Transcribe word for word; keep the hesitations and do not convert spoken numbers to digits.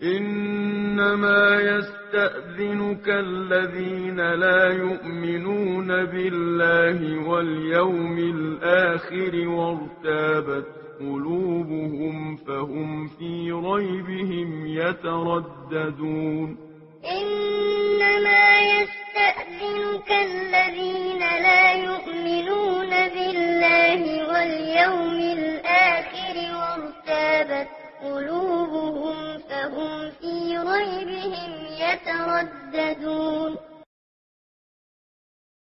إنما يستأذنك الذين لا يؤمنون بالله واليوم الآخر وارتابت قلوبهم فهم في ريبهم يترددون إنما يستأذنك الذين لا يؤمنون بالله واليوم الآخر وارتابت قلوبهم فهم في ريبهم يترددون